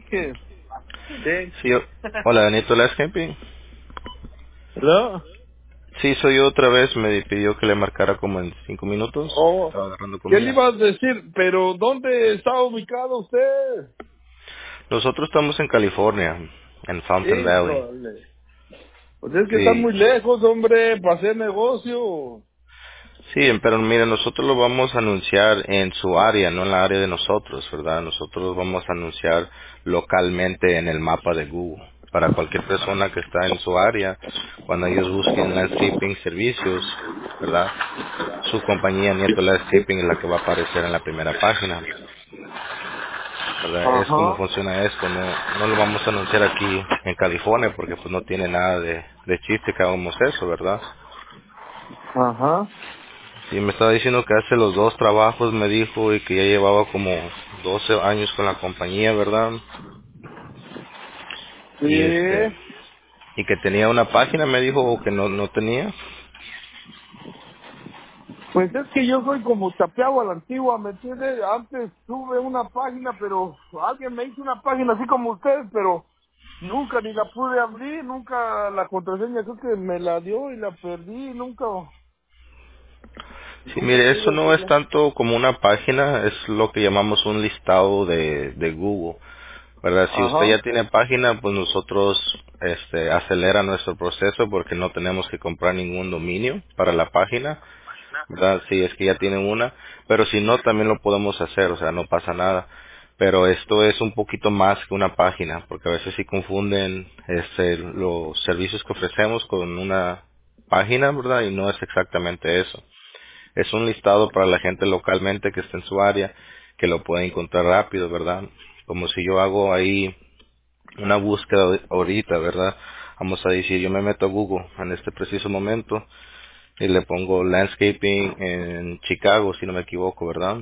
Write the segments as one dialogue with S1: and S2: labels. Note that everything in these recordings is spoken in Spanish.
S1: Vázquez. Sí.
S2: Sí, hola, Anito Landscaping.
S1: ¿Hello?
S2: Sí, soy yo otra vez. Me pidió que le marcara como en 5 minutos.
S1: Oh,
S2: Estaba agarrando
S1: ¿qué le
S2: comida.
S1: iba a decir? Pero, ¿dónde está ubicado usted?
S2: Nosotros estamos en California, en Fountain Valley.
S1: Híjole. Pues es que está
S2: Sí,
S1: muy lejos, hombre, para hacer negocio.
S2: sí, pero mire, nosotros lo vamos a anunciar en su área, no en la área de nosotros, ¿verdad? Nosotros vamos a anunciar localmente en el mapa de Google. Para cualquier persona que está en su área, cuando ellos busquen landscaping servicios, ¿verdad? Su compañía Nieto Landscaping es la que va a aparecer en la primera página. ¿Verdad? Es como
S1: Ajá,
S2: funciona esto, no lo vamos a anunciar aquí en California porque pues no tiene nada de chiste que hagamos eso, ¿verdad?
S1: ajá.
S2: Y me estaba diciendo que hace los dos trabajos, me dijo, y que ya llevaba como 12 años con la compañía, ¿verdad? Y
S1: Sí.
S2: y que tenía una página, me dijo, o que no tenía.
S1: Pues es que yo soy como tapeado a la antigua, ¿me entiende? Antes tuve una página, pero alguien me hizo una página así como ustedes, pero nunca ni la pude abrir, nunca la contraseña creo que me la dio y la perdí,
S2: Sí,
S1: nunca
S2: mire, eso
S1: pude
S2: no es
S1: abrirla.
S2: tanto como una página, es lo que llamamos un listado de Google. ¿Verdad? Si usted
S1: Ajá.
S2: ya tiene página, pues nosotros acelera nuestro proceso porque no tenemos que comprar ningún dominio para la página, ¿verdad? Si es que ya tienen una, pero si no, también lo podemos hacer, o sea, no pasa nada. Pero esto es un poquito más que una página, porque a veces sí confunden los servicios que ofrecemos con una página, ¿verdad? Y no es exactamente eso. Es un listado para la gente localmente que está en su área, que lo puede encontrar rápido, ¿verdad? Como si yo hago ahí una búsqueda ahorita, ¿verdad? Vamos a decir, yo me meto a Google en este preciso momento y le pongo landscaping en Chicago, si no me equivoco, ¿verdad?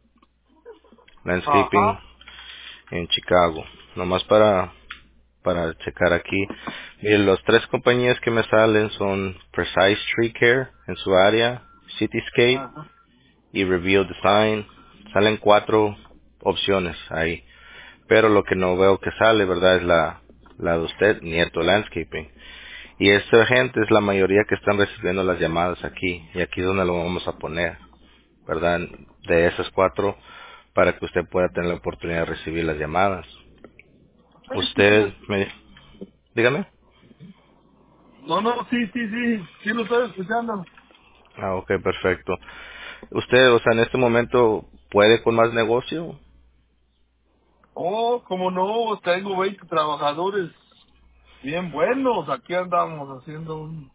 S2: Landscaping
S1: Ajá.
S2: en Chicago. Nomás para checar aquí. Miren, las tres compañías que me salen son Precise Tree Care en su área, Cityscape
S1: Ajá.
S2: y Reveal Design. Salen cuatro opciones ahí. Pero lo que no veo que sale, ¿verdad? Es la de usted, Nieto Landscaping. Y esta gente es la mayoría que están recibiendo las llamadas aquí. Y aquí es donde lo vamos a poner, ¿verdad? De esas cuatro, para que usted pueda tener la oportunidad de recibir las llamadas.
S1: Sí, sí,
S2: Usted,
S1: sí.
S2: dígame.
S1: No, no, sí, sí, sí. Sí lo estoy escuchando.
S2: Ah, ok, perfecto. Usted, o sea, en este momento, ¿puede con más negocio?
S1: Oh, como no, tengo 20 trabajadores bien buenos. Aquí andamos haciendo un...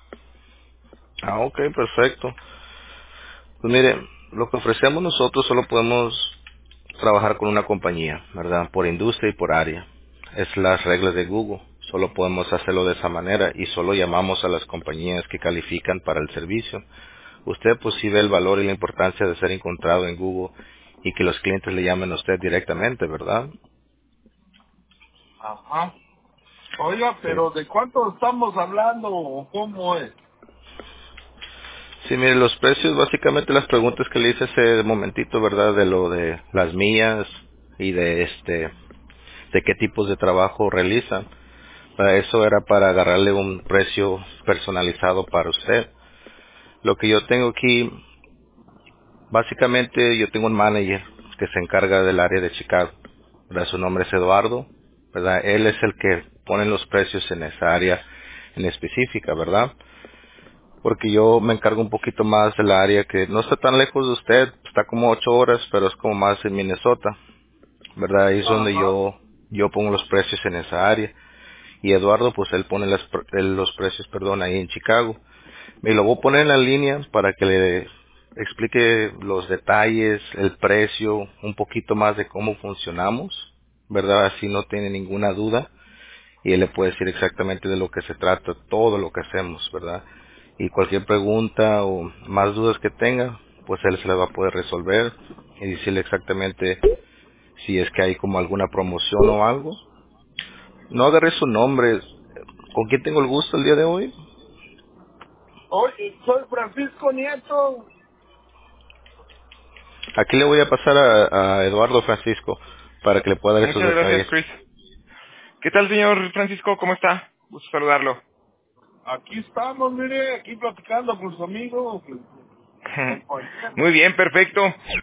S2: Ah, ok, perfecto. Pues mire, lo que ofrecemos nosotros solo podemos trabajar con una compañía, ¿verdad? Por industria y por área. Es las reglas de Google. Solo podemos hacerlo de esa manera y solo llamamos a las compañías que califican para el servicio. Usted pues sí ve el valor y la importancia de ser encontrado en Google y que los clientes le llamen a usted directamente, ¿verdad?
S1: Ajá. Oiga,
S2: Sí.
S1: pero ¿de cuánto estamos hablando o cómo es?
S2: Sí, mire, los precios, básicamente las preguntas que le hice hace momentito, ¿verdad? De lo de las millas y de qué tipos de trabajo realizan. Para eso era para agarrarle un precio personalizado para usted. Lo que yo tengo aquí, básicamente yo tengo un manager que se encarga del área de Chicago. ¿Verdad? Su nombre es Eduardo, ¿verdad? Él es el que pone los precios en esa área en específica, ¿verdad? Porque yo me encargo un poquito más del área que no está tan lejos de usted, está como 8 horas, pero es como más en Minnesota, ¿verdad? Ahí es donde
S1: Ajá.
S2: yo pongo los precios en esa área. Y Eduardo, pues él pone los precios, perdón, ahí en Chicago. Me lo voy a poner en la línea para que le explique los detalles, el precio, un poquito más de cómo funcionamos, ¿verdad? Así no tiene ninguna duda y él le puede decir exactamente de lo que se trata, todo lo que hacemos, ¿verdad? Y cualquier pregunta o más dudas que tenga, pues él se las va a poder resolver y decirle exactamente si es que hay como alguna promoción o algo. No agarré su nombre. ¿Con quién tengo el gusto el día de hoy?
S1: Oye, soy Francisco Nieto.
S2: Aquí le voy a pasar a Eduardo Francisco para que le pueda dar esos
S1: Muchas gracias,
S2: detalles.
S1: Chris.
S3: ¿Qué tal, señor Francisco? ¿Cómo está? Gusto saludarlo.
S1: Aquí estamos, mire, aquí platicando con su amigo, compañero.
S3: Muy bien, perfecto.